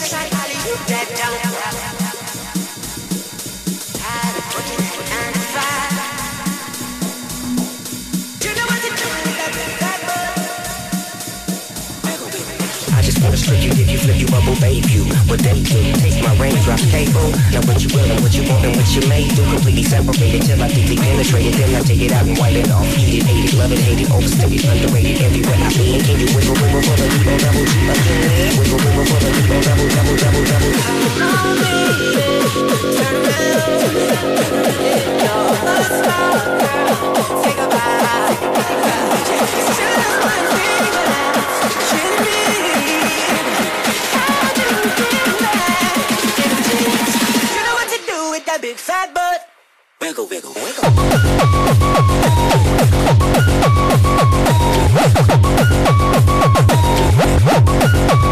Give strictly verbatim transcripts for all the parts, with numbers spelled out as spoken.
Trick you, if you flip you bubble babe you what they do, take my raindrops cable. Now what you will and what you want and what you may do, completely separated till I deeply penetrate it. Then I take it out and wipe it off. Eat it, ate it, love it, hate it, overstated, underrated. Everywhere I be, can you wiggle, wiggle for the deep on double G again? Wiggle, wiggle for the deep on double, double, double, double. Oh baby, turn around, you're a star girl. Take a bite, it's just one thing that's killing me. That big fat butt. Wiggle, wiggle, wiggle. Wiggle, wiggle, wiggle.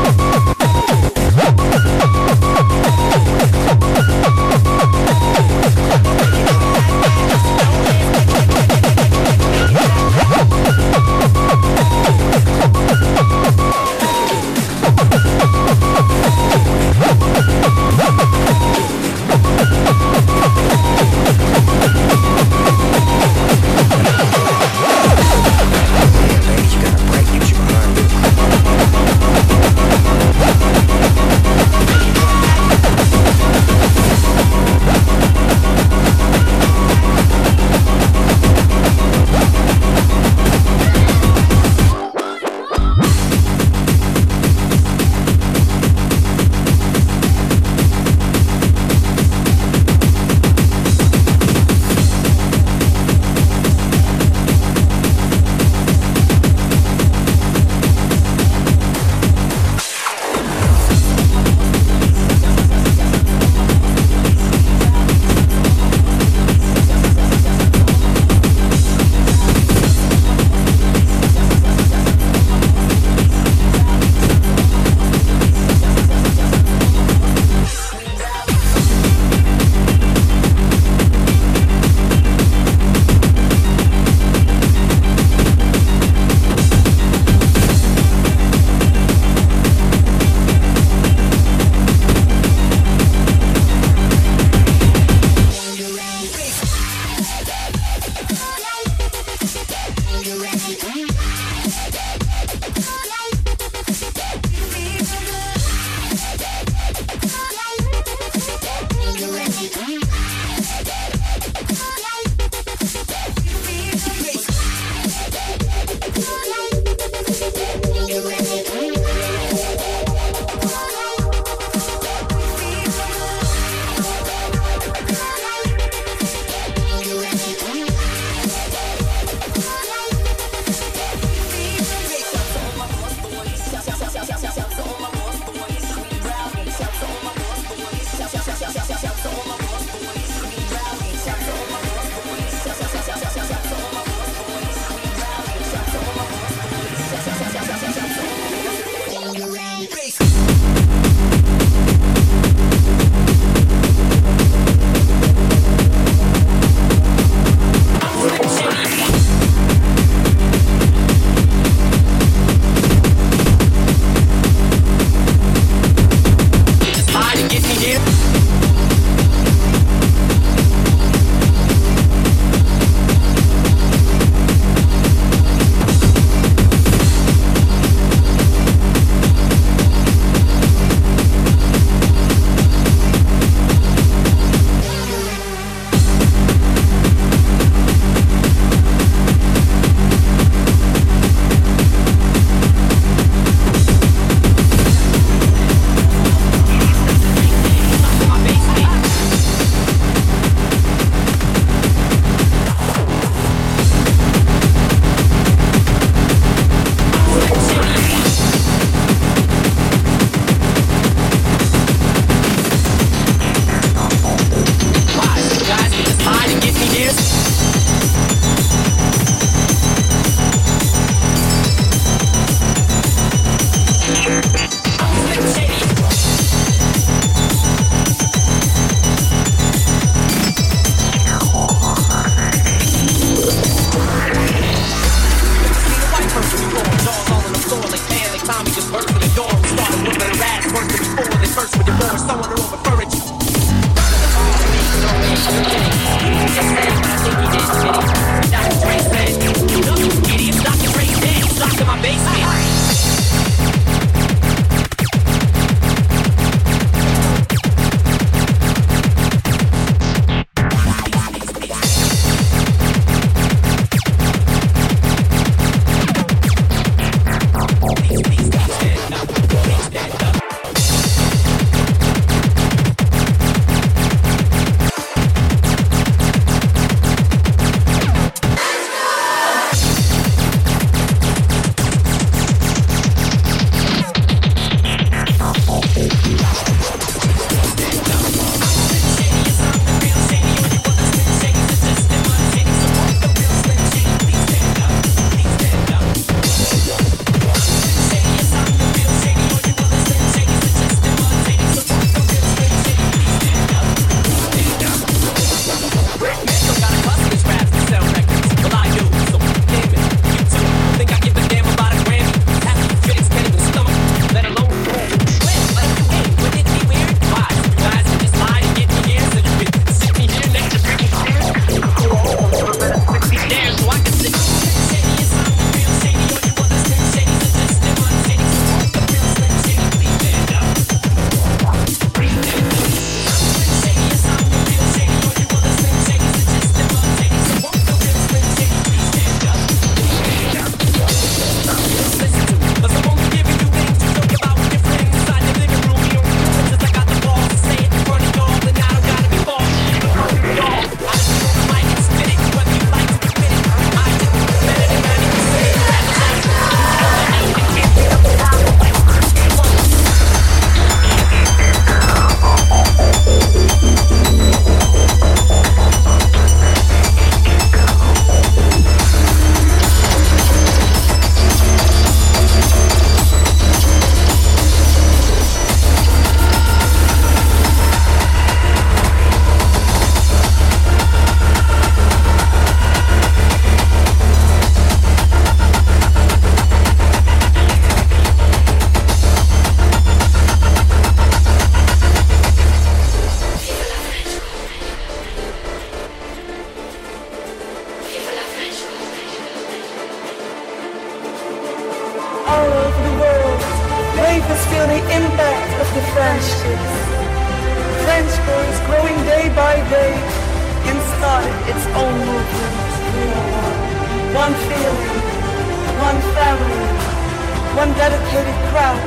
its own movement. We are one. One feeling, one family, one dedicated crowd.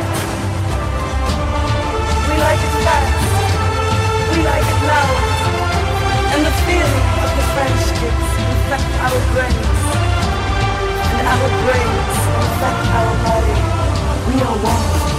We like it fast, we like it loud, and the feeling of the friendships infect our brains, and our brains infect our body. We are one.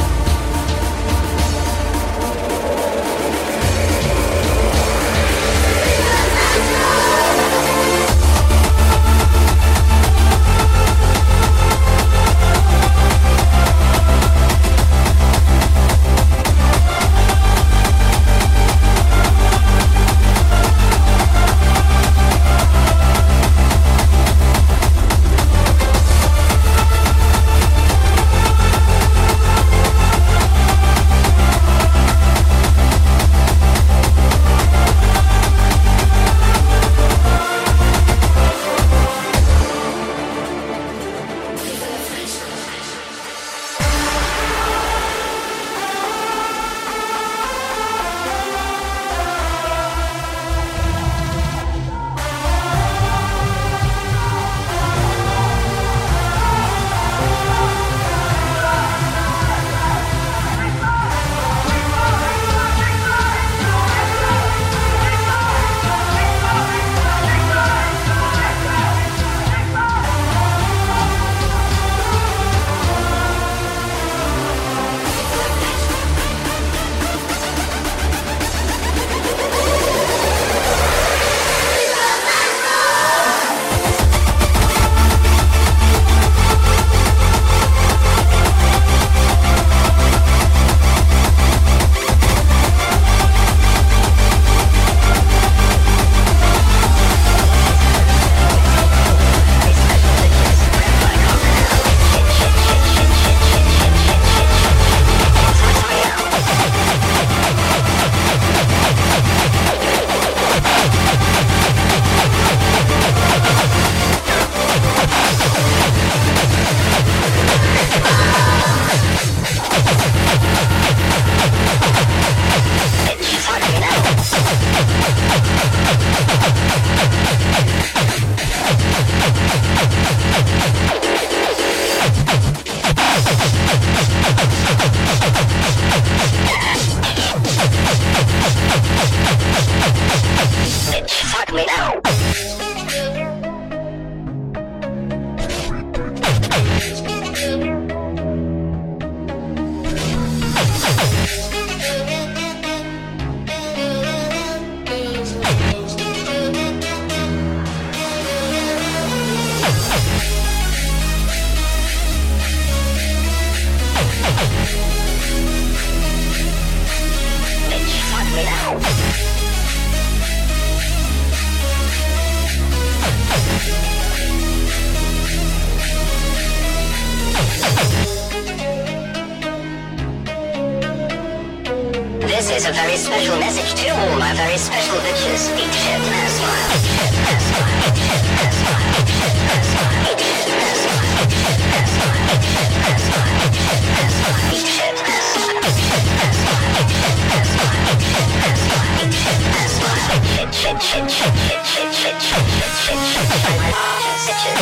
This is a very special message to all my very special bitches. Eat shit, ass smile. Eat shit, ass smile. Eat shit, ass smile. Eat shit, ass smile. Eat shit, ass smile. Eat shit, ass smile. Eat shit, ass smile. Eat shit, ass smile. Eat shit, ass smile. Eat shit, ass smile. Eat shit, ass smile. Eat shit, ass smile. Eat shit, ass smile. Shit, shit, shit, shit, shit, shit, shit, shit, shit, shit, shit, shit,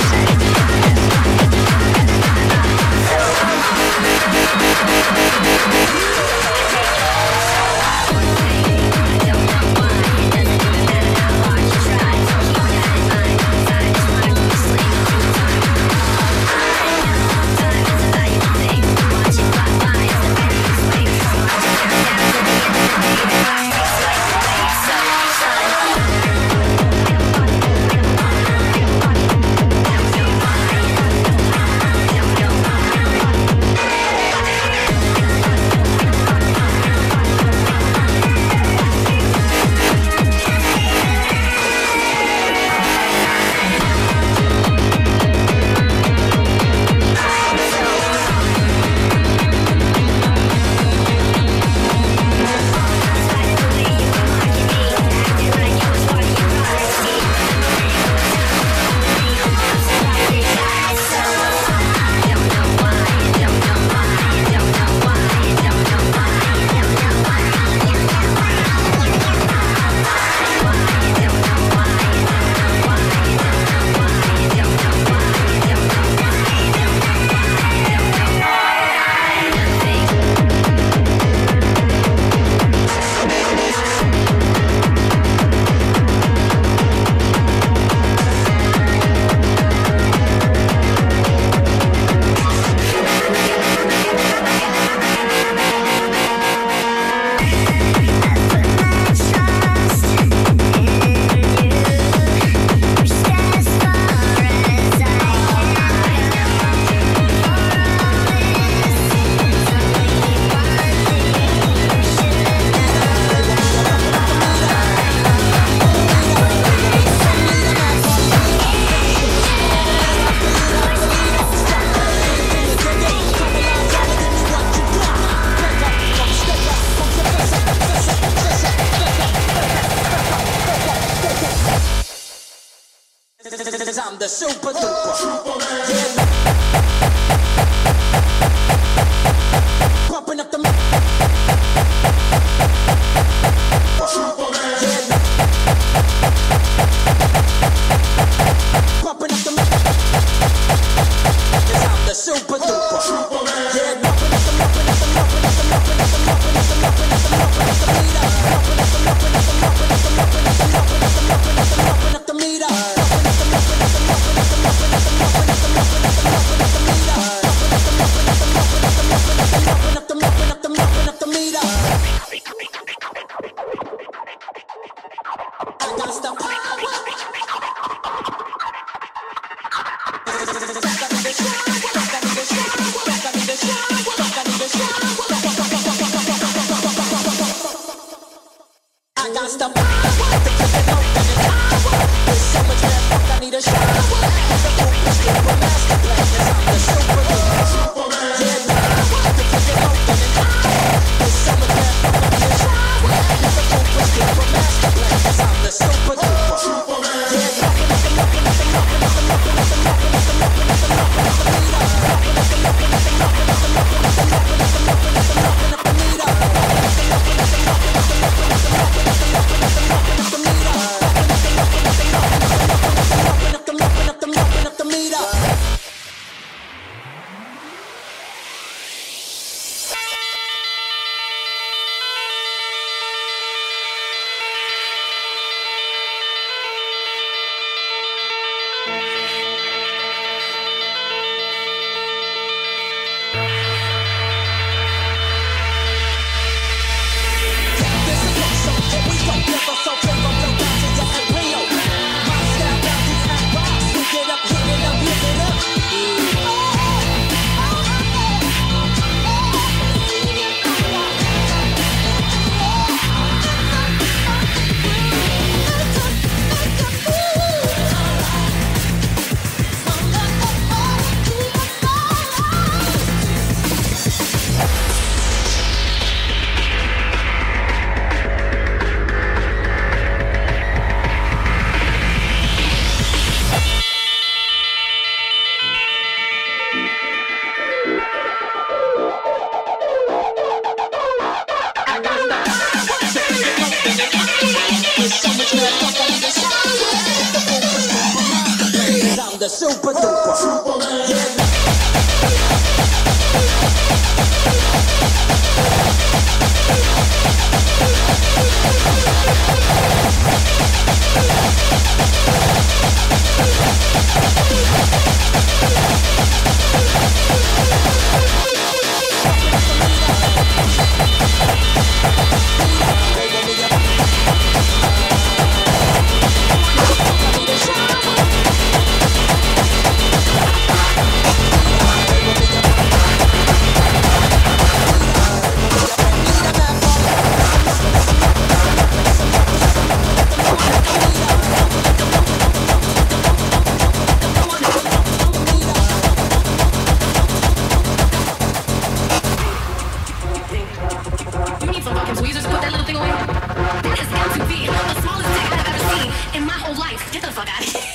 We'll be right back. the super duper. Yeah. Pumping up the yeah. Pumping up the yes, I'm the super duper. Yeah, pumping up the pumping up the pumping up the pumping up the pumping up the pumping up the pumping up the meter. Pumping up the pumping up the pumping up the pumping up the pumping up the pumping up the pumping up the meter. Pumping up the pumping up the pumping up the pumping up the pumping up the pumping up the pumping up the meter. Pumping up the pumping up the pumping up the pumping up the pumping up the pumping up the pumping up the meter. I gotta stop. I gotta stop. There's so much left, fuck, I need a shower. The poop is still a master plan, 'cause I'm the super duper. Yeah, the kitchen open and there's so much left, fuck, I need a shower. The poop is still a master plan, 'cause I'm the super duper. Yeah, mopping up the mopping up the mopping up the mopping up the mopping up the mopping up the mopping up the meter. Mopping up the mopping up the mopping up the mopping up the mopping up the mopping up the mopping up the meter. Mopping up the mopping up the mopping up the mopping up the mopping up the mopping up the mopping up the meter. Mopping up the mopping up the mopping up the mopping up the mopping up the mopping up the mopping up the meter. This is my song, and we don't give a fuck. Take a blow down to your embryo. My style down to act rock. Pick it up, hit it up, hit it up. I'm the super duper. Yeah. You need some fucking tweezers to put that little thing away? That has got to be the smallest dick I've ever seen in my whole life. Get the fuck out of here.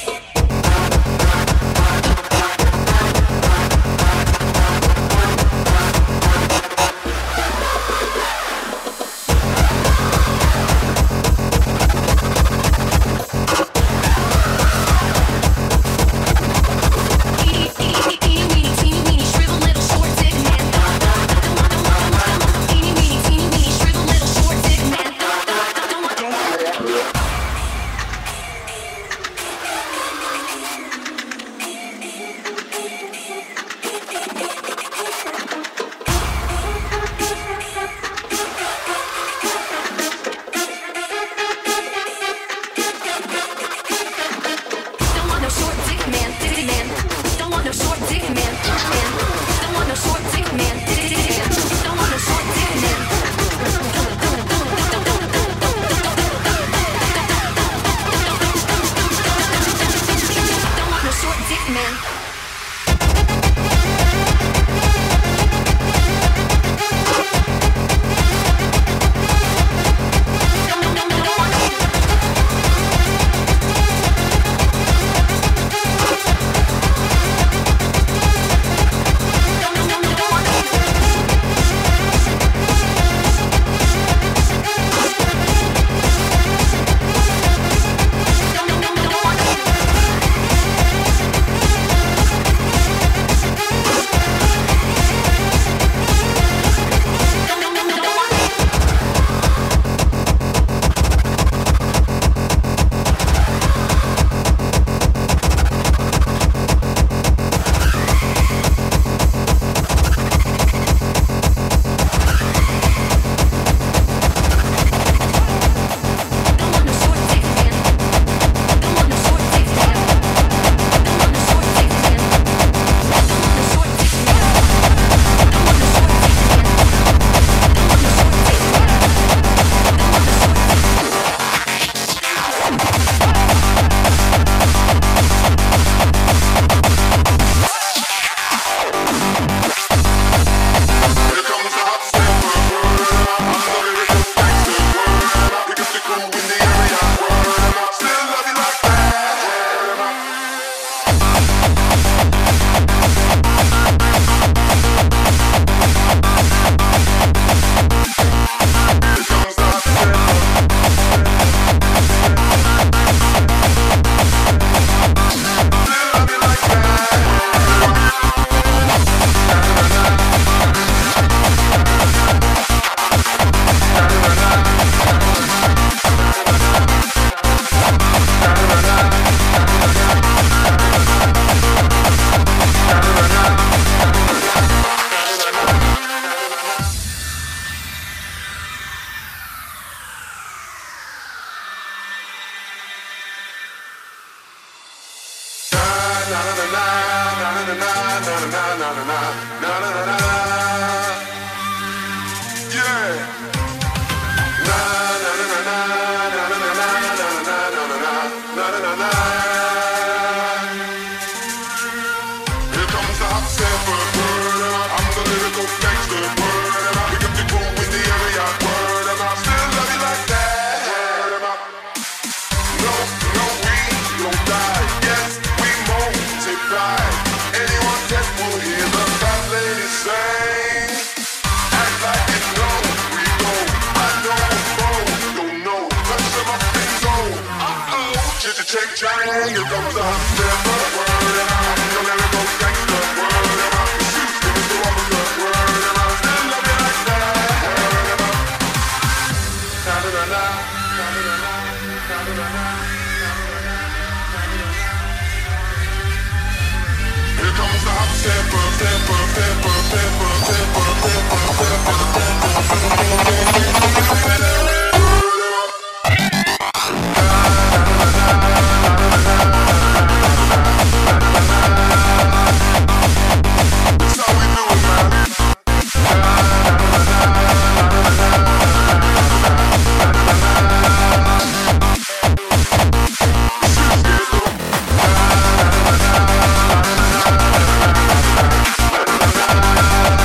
Nah,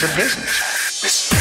to business. Listen.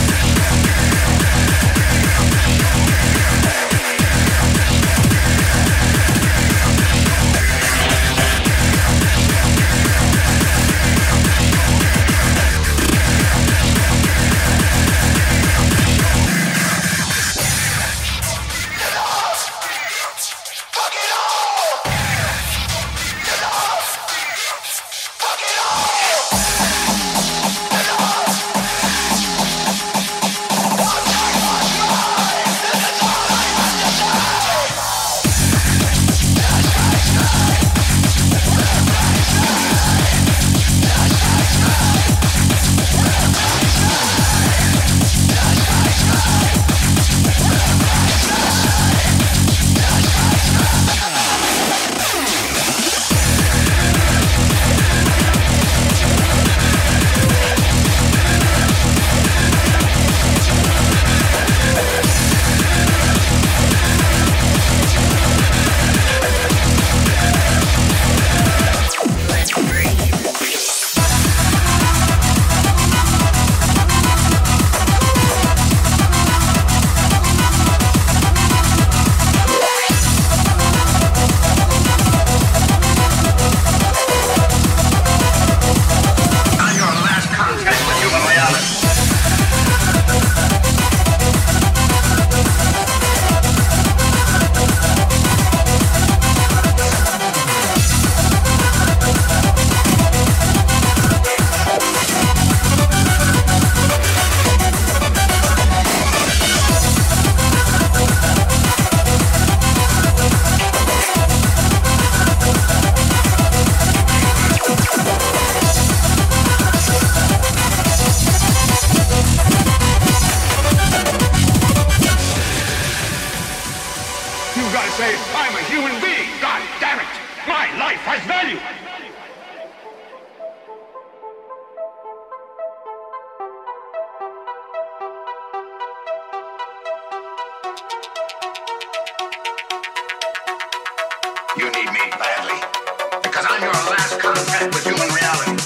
You need me badly, because I'm your last contact with human reality.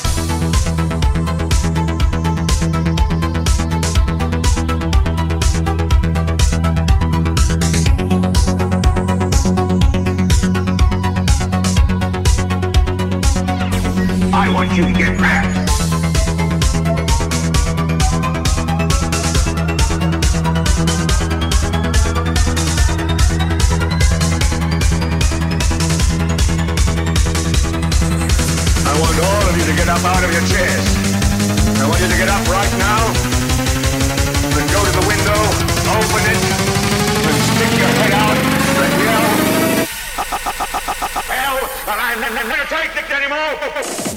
I want you to get mad. I want all of you to get up out of your chairs. I want you to get up right now and go to the window, open it, and stick your head out and yell, hell, and I'm not going to take it anymore.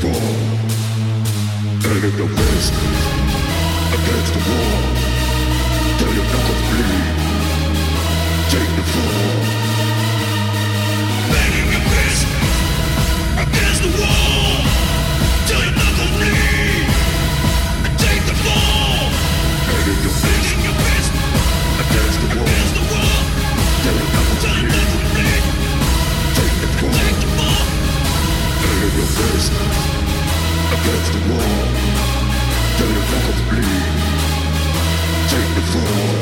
fall. Banging your fist against the wall. Till your knuckles bleed. Take the fall. Banging your fist against the wall. Till your knuckles bleed. Take the fall. Banging your fist against the wall. Till your knuckles bleed. Take the fall. Banging your fist against the wall. Till your knuckles bleed. Take the fall.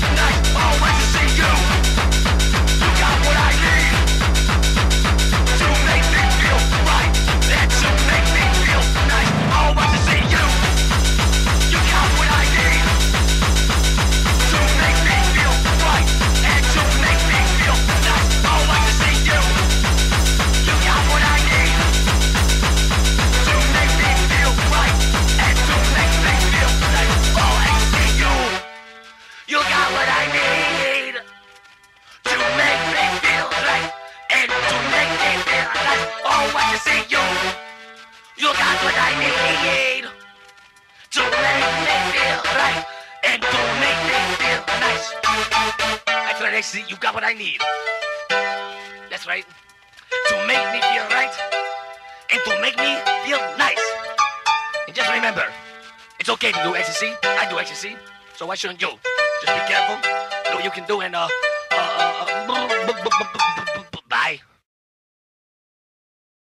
To ecstasy, you. You got what I need to make me feel right and to make me feel nice. That's right, ecstasy. You got what I need. That's right. To make me feel right and to make me feel nice. And just remember, it's okay to do ecstasy. I do ecstasy, so why shouldn't you? Just be careful. Know what you can do and uh, uh, uh, uh